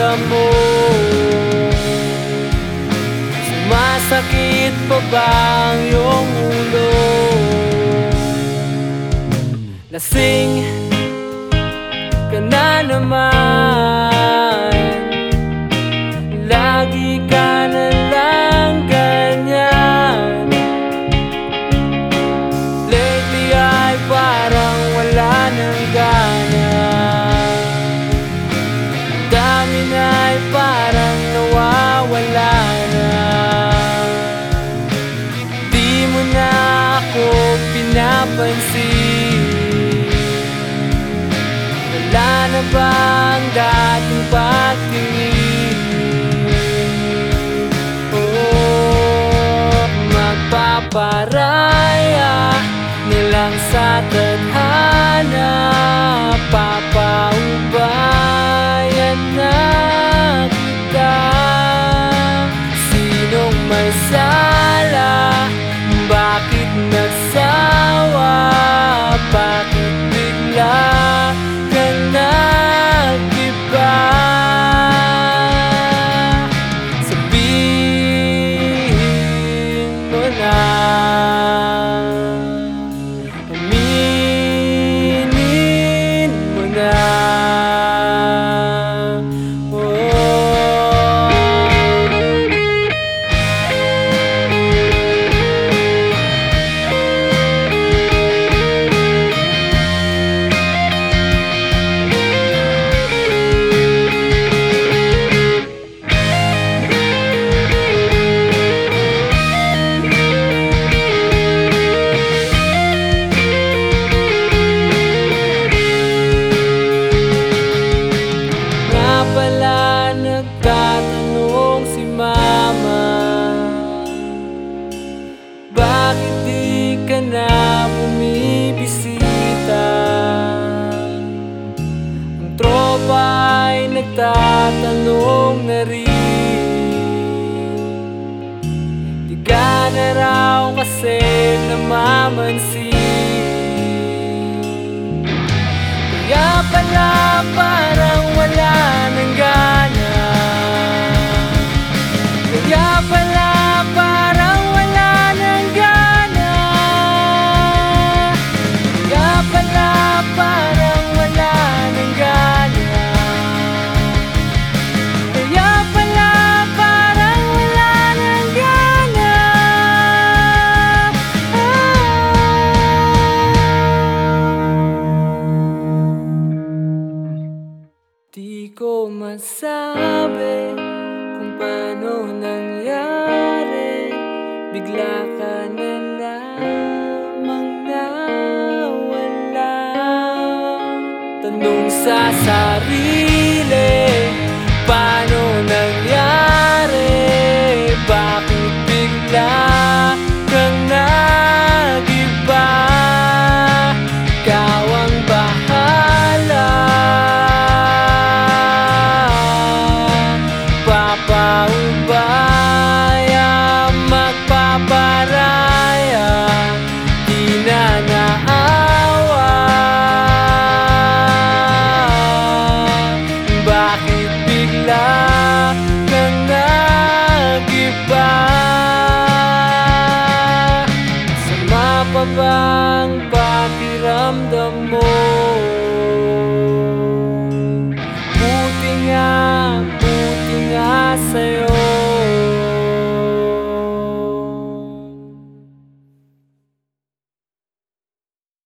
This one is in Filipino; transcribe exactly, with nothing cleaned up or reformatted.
pakiramdam mo? Sumasakit pa ba ang iyong ulo? Lasing ka na naman, lagi ka na lang ganyan. Lately ay parang wala nang gana, dami na ay parang nawawala na. Di mo na ako pinapansin, wala na bang dating pagtingin? Oh, magpaparaya na lang sa tadhana, papaubayan na kita. Sinong may sala? Bakit nagsawa? Bakit bigla ka nag-iba? Sabihin mo na, aminin mo na. Nagtatanong si mama, bakit di ka na bumibisita? Ang tropa ay nagtatanong na rin, di ka na raw kasi namamansin. Kaya pala parang wala nang gana, kaya pala parang wala nang gana, kaya pala parang wala nang gana, kaya pala parang wala nang gana. Di ko masabi kung paano nangyari, bigla ka na lamang nawala. Tanong sa sarili, paano nangyari? Bakit bigla kang nag-iba? Ikaw ang bahala, papaubaya, magpaparaya, di na naawa. Bakit bigla kang nag-iba? Sama pa bang pakiramdam mo?